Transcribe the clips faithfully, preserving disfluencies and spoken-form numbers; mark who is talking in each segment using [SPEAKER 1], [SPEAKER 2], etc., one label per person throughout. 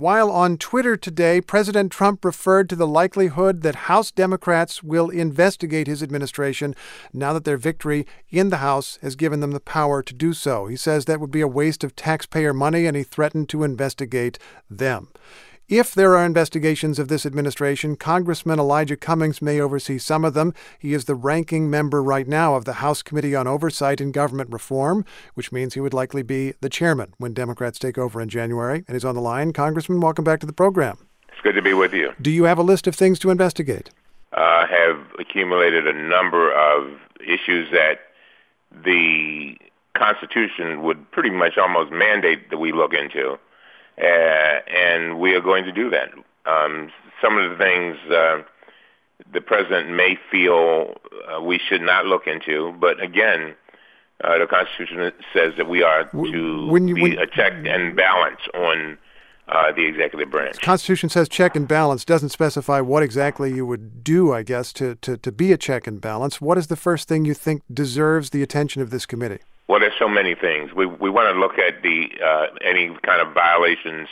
[SPEAKER 1] While on Twitter today, President Trump referred to the likelihood that House Democrats will investigate his administration now that their victory in the House has given them the power to do so. He says that would be a waste of taxpayer money, and he threatened to investigate them. If there are investigations of this administration, Congressman Elijah Cummings may oversee some of them. He is the ranking member right now of the House Committee on Oversight and Government Reform, which means he would likely be the chairman when Democrats take over in January. And he's on the line. Congressman, welcome back to the program.
[SPEAKER 2] It's good to be with you.
[SPEAKER 1] Do you have a list of things to investigate?
[SPEAKER 2] I uh, have accumulated a number of issues that the Constitution would pretty much almost mandate that we look into. Uh, and we are going to do that. Um, some of the things uh, the president may feel uh, we should not look into, but again, uh, the Constitution says that we are to when you, be when, a check and balance on uh, the executive branch.
[SPEAKER 1] The Constitution says check and balance, doesn't specify what exactly you would do, I guess, to, to, to be a check and balance. What is the first thing you think deserves the attention of this committee?
[SPEAKER 2] Well, there's so many things. We we want to look at the uh, any kind of violations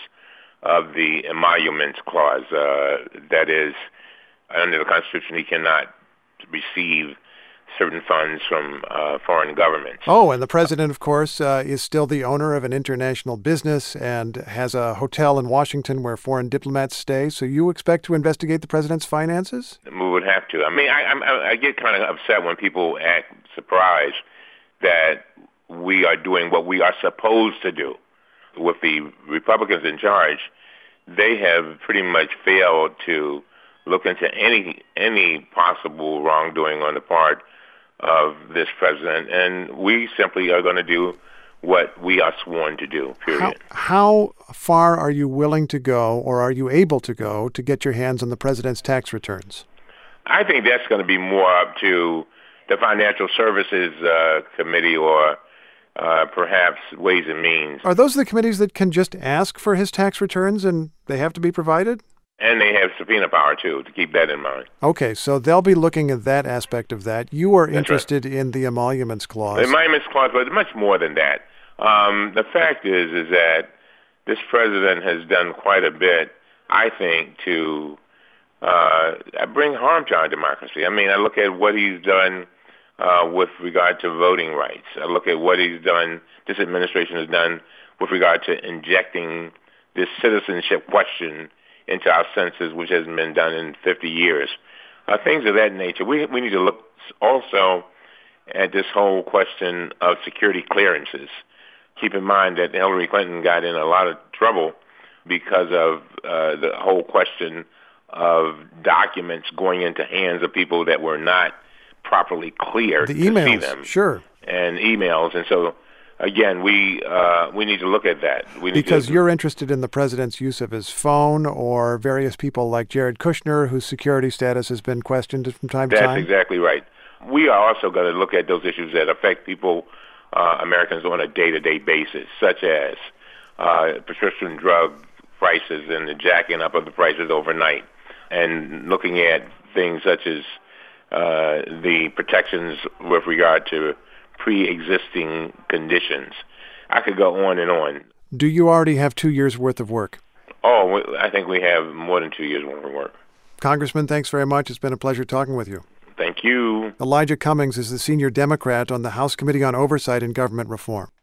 [SPEAKER 2] of the emoluments clause. Uh, that is, under the Constitution, he cannot receive certain funds from uh, foreign governments.
[SPEAKER 1] Oh, and the president, of course, uh, is still the owner of an international business and has a hotel in Washington where foreign diplomats stay. So you expect to investigate the president's finances?
[SPEAKER 2] We would have to. I mean, I, I, I get kind of upset when people act surprised that we are doing what we are supposed to do. With the Republicans in charge, they have pretty much failed to look into any any possible wrongdoing on the part of this president, and we simply are going to do what we are sworn to do, period.
[SPEAKER 1] How, how far are you willing to go, or are you able to go, to get your hands on the president's tax returns?
[SPEAKER 2] I think that's going to be more up to the Financial Services uh, Committee or uh, perhaps Ways and Means.
[SPEAKER 1] Are those the committees that can just ask for his tax returns and they have to be provided?
[SPEAKER 2] And they have subpoena power, too, to keep that in mind.
[SPEAKER 1] Okay, so they'll be looking at that aspect of that. You are
[SPEAKER 2] That's
[SPEAKER 1] interested
[SPEAKER 2] right.
[SPEAKER 1] in the emoluments clause.
[SPEAKER 2] The emoluments clause, but much more than that. Um, the fact is, is that this president has done quite a bit, I think, to uh, bring harm to our democracy. I mean, I look at what he's done uh, with regard to voting rights. I look at what he's done, this administration has done with regard to injecting this citizenship question into our census, which hasn't been done in fifty years. Uh, things of that nature. We we need to look also at this whole question of security clearances. Keep in mind that Hillary Clinton got in a lot of trouble because of uh, the whole question of documents going into hands of people that were not properly cleared
[SPEAKER 1] the emails,
[SPEAKER 2] to see them.
[SPEAKER 1] Sure.
[SPEAKER 2] And emails. And so, again, we uh, we need to look at that. We need
[SPEAKER 1] because
[SPEAKER 2] to,
[SPEAKER 1] you're interested in the president's use of his phone or various people like Jared Kushner, whose security status has been questioned from time to
[SPEAKER 2] That's
[SPEAKER 1] time?
[SPEAKER 2] That's exactly right. We are also going to look at those issues that affect people, uh, Americans, on a day-to-day basis, such as uh, prescription drug prices and the jacking up of the prices overnight, and looking at things such as uh, the protections with regard to pre-existing conditions. I could go on and on.
[SPEAKER 1] Do you already have two years' worth of work?
[SPEAKER 2] Oh, I think we have more than two years' worth of work.
[SPEAKER 1] Congressman, thanks very much. It's been a pleasure talking with you.
[SPEAKER 2] Thank you.
[SPEAKER 1] Elijah Cummings is the senior Democrat on the House Committee on Oversight and Government Reform.